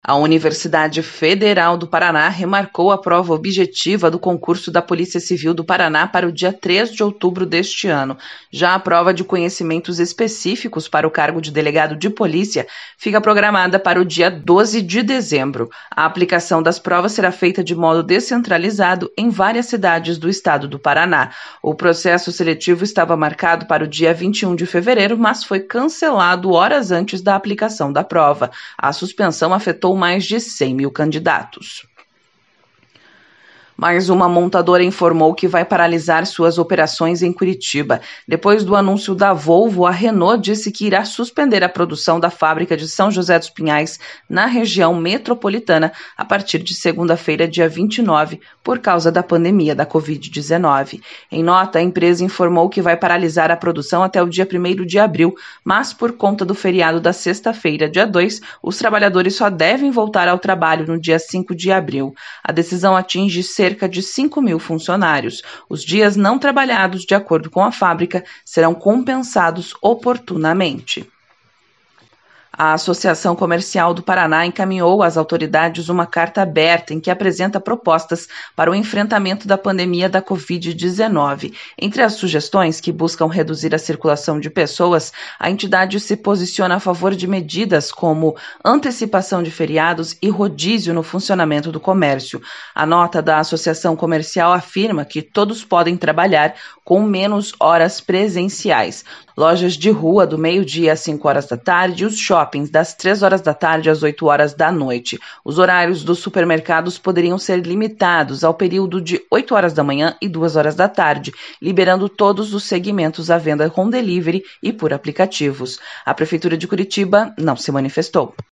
A Universidade Federal do Paraná remarcou a prova objetiva do concurso da Polícia Civil do Paraná para o dia 3 de outubro deste ano. Já a prova de conhecimentos específicos para o cargo de delegado de polícia fica programada para o dia 12 de dezembro. A aplicação das provas será feita de modo descentralizado em várias cidades do estado do Paraná. O processo seletivo estava marcado para o dia 21 de fevereiro, mas foi cancelado horas antes da aplicação da prova. A suspensão afetou mais de 100 mil candidatos. Mais uma montadora informou que vai paralisar suas operações em Curitiba. Depois do anúncio da Volvo, a Renault disse que irá suspender a produção da fábrica de São José dos Pinhais, na região metropolitana, a partir de segunda-feira, dia 29, por causa da pandemia da Covid-19. Em nota, a empresa informou que vai paralisar a produção até o dia 1º de abril, mas por conta do feriado da sexta-feira, dia 2, os trabalhadores só devem voltar ao trabalho no dia 5 de abril. A decisão atinge cerca de 5 mil funcionários. Os dias não trabalhados, de acordo com a fábrica, serão compensados oportunamente. A Associação Comercial do Paraná encaminhou às autoridades uma carta aberta em que apresenta propostas para o enfrentamento da pandemia da Covid-19. Entre as sugestões que buscam reduzir a circulação de pessoas, a entidade se posiciona a favor de medidas como antecipação de feriados e rodízio no funcionamento do comércio. A nota da Associação Comercial afirma que todos podem trabalhar com menos horas presenciais. Lojas de rua do meio-dia às 5 horas da tarde e os shoppings das 3 horas da tarde às 8 horas da noite. Os horários dos supermercados poderiam ser limitados ao período de 8 horas da manhã e 2 horas da tarde, liberando todos os segmentos à venda com delivery e por aplicativos. A Prefeitura de Curitiba não se manifestou.